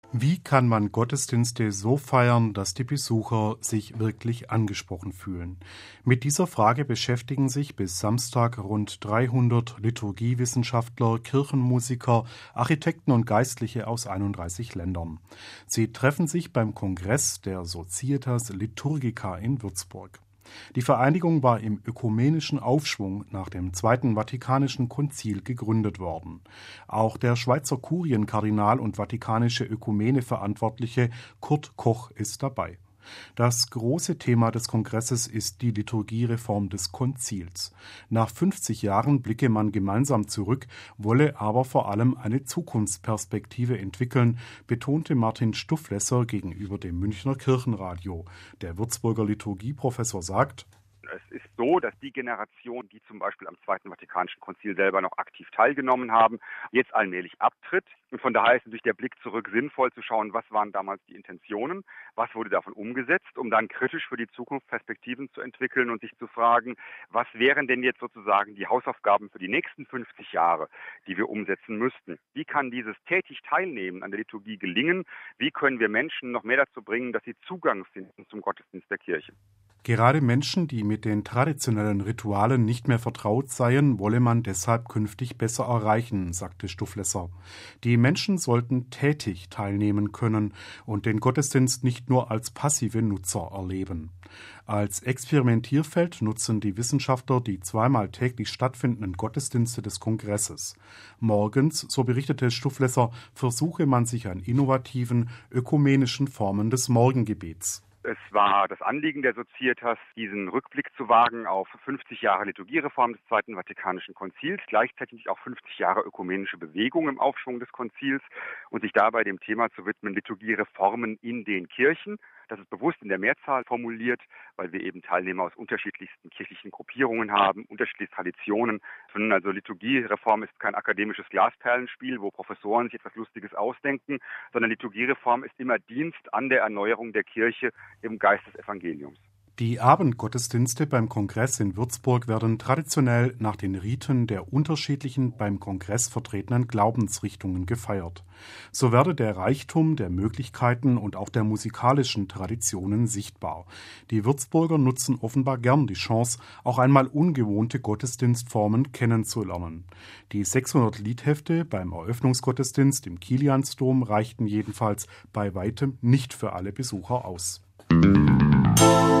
Wie kann man Gottesdienste so feiern, dass die Besucher sich wirklich angesprochen fühlen? Mit dieser Frage beschäftigen sich bis Samstag rund 300 Liturgiewissenschaftler, Kirchenmusiker, Architekten und Geistliche aus 31 Ländern. Sie treffen sich beim Kongress der Societas Liturgica in Würzburg. Die Vereinigung war im ökumenischen Aufschwung nach dem Zweiten Vatikanischen Konzil gegründet worden. Auch der Schweizer Kurienkardinal und vatikanische Ökumene-Verantwortliche Kurt Koch ist dabei. Das große Thema des Kongresses ist die Liturgiereform des Konzils. Nach 50 Jahren blicke man gemeinsam zurück, wolle aber vor allem eine Zukunftsperspektive entwickeln, betonte Martin Stufflesser gegenüber dem Münchner Kirchenradio. Der Würzburger Liturgieprofessor sagt: Es ist so, dass die Generation, die zum Beispiel am Zweiten Vatikanischen Konzil selber noch aktiv teilgenommen haben, jetzt allmählich abtritt. Und von daher ist natürlich der Blick zurück sinnvoll zu schauen, was waren damals die Intentionen, was wurde davon umgesetzt, um dann kritisch für die Zukunft Perspektiven zu entwickeln und sich zu fragen, was wären denn jetzt sozusagen die Hausaufgaben für die nächsten 50 Jahre, die wir umsetzen müssten. Wie kann dieses tätig Teilnehmen an der Liturgie gelingen? Wie können wir Menschen noch mehr dazu bringen, dass sie Zugang finden zum Gottesdienst der Kirche? Gerade Menschen, die mit den traditionellen Ritualen nicht mehr vertraut seien, wolle man deshalb künftig besser erreichen, sagte Stufflesser. Die Menschen sollten tätig teilnehmen können und den Gottesdienst nicht nur als passive Nutzer erleben. Als Experimentierfeld nutzen die Wissenschaftler die zweimal täglich stattfindenden Gottesdienste des Kongresses. Morgens, so berichtete Stufflesser, versuche man sich an innovativen, ökumenischen Formen des Morgengebets. Es war das Anliegen der Societas, diesen Rückblick zu wagen auf 50 Jahre Liturgiereform des Zweiten Vatikanischen Konzils, gleichzeitig auch 50 Jahre ökumenische Bewegung im Aufschwung des Konzils und sich dabei dem Thema zu widmen, Liturgiereformen in den Kirchen. Das ist bewusst in der Mehrzahl formuliert, weil wir eben Teilnehmer aus unterschiedlichsten kirchlichen Gruppierungen haben, unterschiedliche Traditionen. Also Liturgiereform ist kein akademisches Glasperlenspiel, wo Professoren sich etwas Lustiges ausdenken, sondern Liturgiereform ist immer Dienst an der Erneuerung der Kirche im Geist des Evangeliums. Die Abendgottesdienste beim Kongress in Würzburg werden traditionell nach den Riten der unterschiedlichen beim Kongress vertretenen Glaubensrichtungen gefeiert. So werde der Reichtum der Möglichkeiten und auch der musikalischen Traditionen sichtbar. Die Würzburger nutzen offenbar gern die Chance, auch einmal ungewohnte Gottesdienstformen kennenzulernen. Die 600 Liedhefte beim Eröffnungsgottesdienst im Kiliansdom reichten jedenfalls bei weitem nicht für alle Besucher aus.